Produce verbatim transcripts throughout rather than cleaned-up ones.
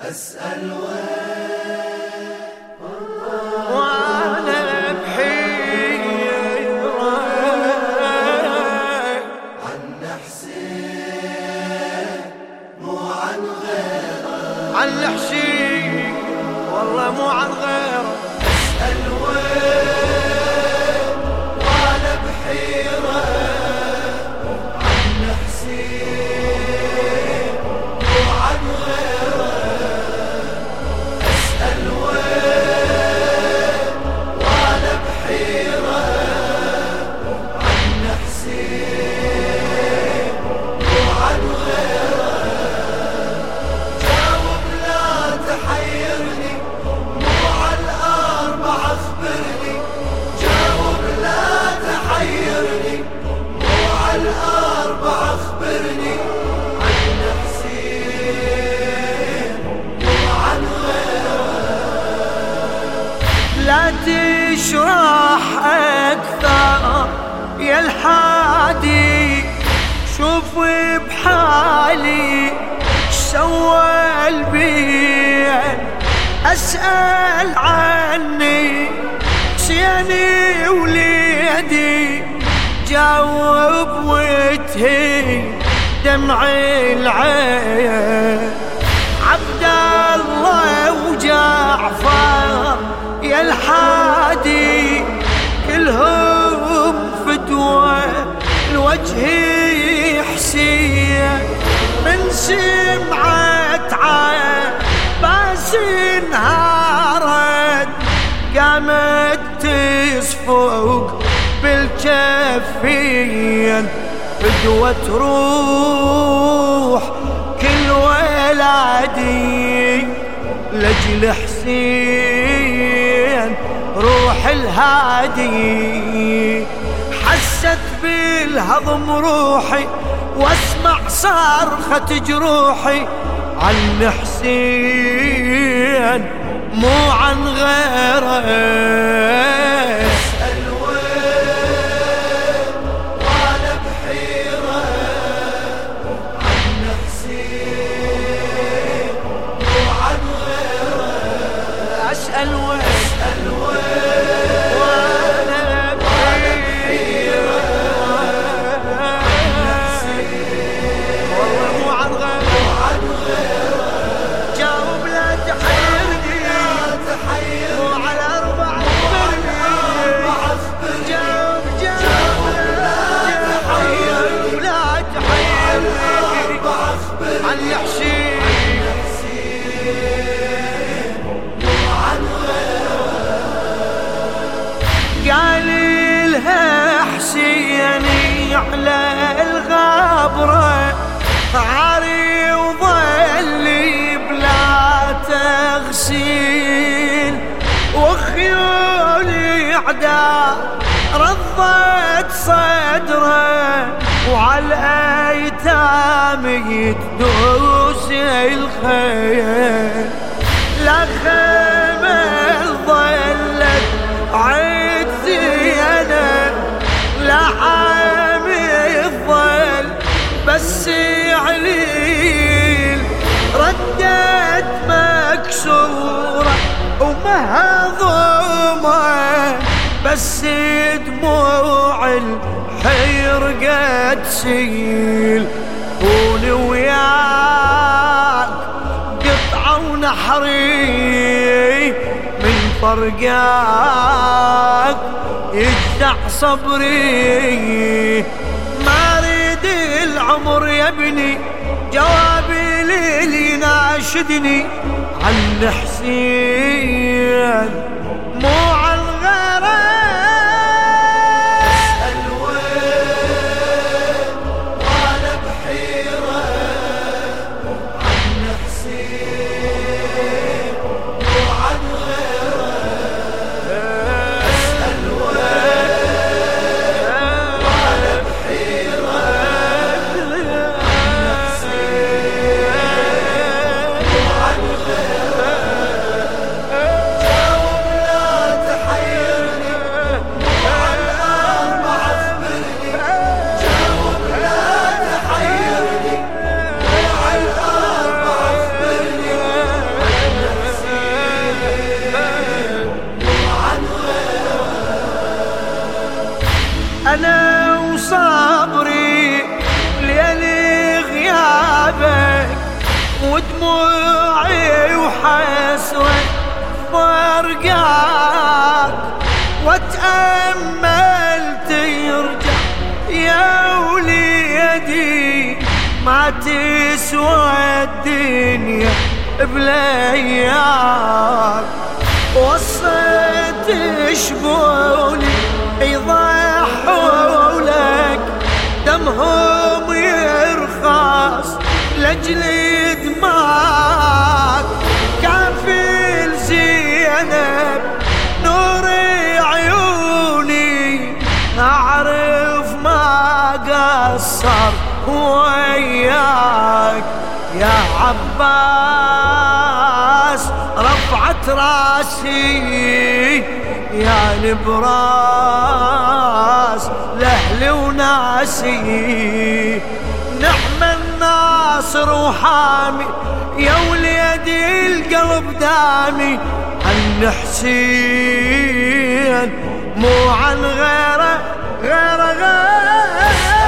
أسأل وين وأنا بحيرة عن حسين مو عن غيره، عن الحشيش والله مو عن غيره. أسأل وين وأنا بحيرة عن حسين مو عن غيره. أسأل وين وأنا بحيرة عن حسين مو عن غيره. جاوب لا تحيرني، مو على الأربع أخبرني. جاوب لا تحيرني، مو على الأربع أخبرني. عن حسين مو عن غيره. لا تشرح أكثر يا الحادي، شوف بحالي شسوى البين. أسأل عني حسيني وليدي، جاوب وتهي دمعي العين. عبد الله وجعفر يا الحادي، كلهم فدوى الوجه حسين. من سمعت عباس انهارت، قامت تصفق بالجفين. فدوى تروح كل ولادي لجل حسين روح الهادي. حست بالهضم روحي واسمع صرخة جروحي، عن حسين مو عن غيره. أسأل وين وأنا بحيرة عن حسين مو عن غيره. أسأل وين أسأل وين وأنا بحيرة عن حسين والله مو عن غيره. مو عن غيره. جاوب لا تحيرني، لا تحيرني، مو على أربع أخبرني. جاوب جاوب لا تحيرني، لا تحيرني عن الحشيش. قال لها حسيني على الغابرة عاري وظلي بلا تغسيل، وخيولي عدا رضت صدره، وعلى الأيتام يتدوس الخيل. لا خمل ظلت عيد زينب، لا حامي الظل بس عليل. ردت مكسورة ومهضومة، بس دموع الحير قد سيل. قولي وياك قطعة ونحري، من فرقاك يجزع صبري. ما اريد العمر يا ابني جوابي للي ناشدني، عن حسين مو عن غيره. أسأل وين وأنا بحيرة عن حسين مو عن غيره. أسأل وين وأنا بحيرة عن حسين مو عن غيره. جاوب لا دموعي وحسرة فرقاك، واتأمل ترجع يا وليدي، ما تسوى الدنيا بلياك. وصيت شبولي يضحوا لك، دمهم يرخص لأجل دماك. كافل زينب نور عيوني، أعرف ما قصر وياك. يا عباس رفعت راسي يا نبراس لأهلي وناسي، نعم الناصر وحامي يا وليدي القلب دامي. عن حسين مو عن غيره غيره غيره.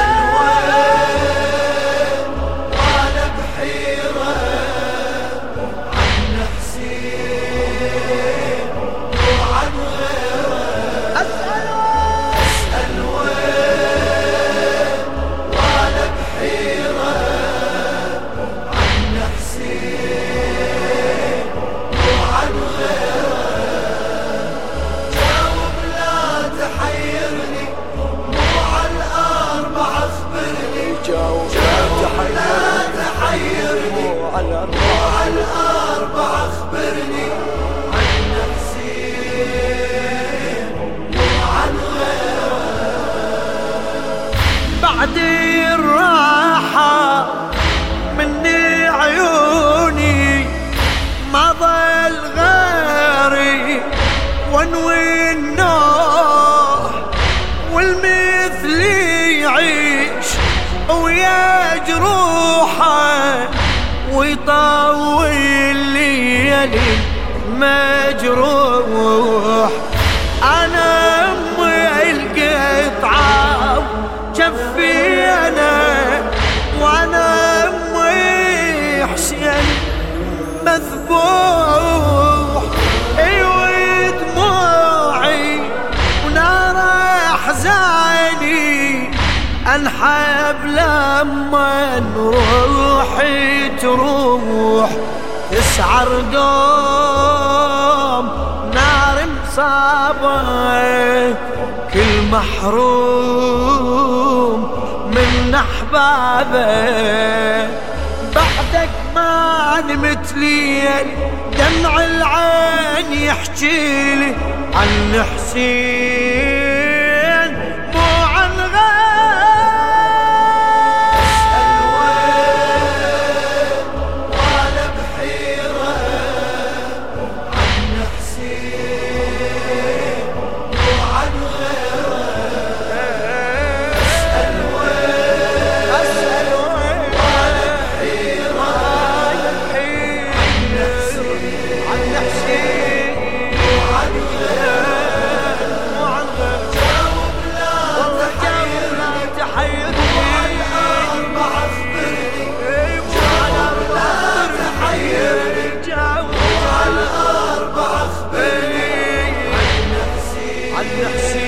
بعد الراحة مني عيوني، ما ظل غيري وانوي النوح، والمثل يعيش ويا جروحه، ويطول ليالي مجروح. أنا أمي القطعة جفي أنا، وأنا أمي حسين مذبوح. ايوه دموعي ونار أحزاني، أنحب لما روحي تروح. تسعر دوم نار مصابة، كل محروم من أحبابه. بعدك ما نمت ليل، دمع العين يحكيلي عن حسين مو عن غير. عن حسين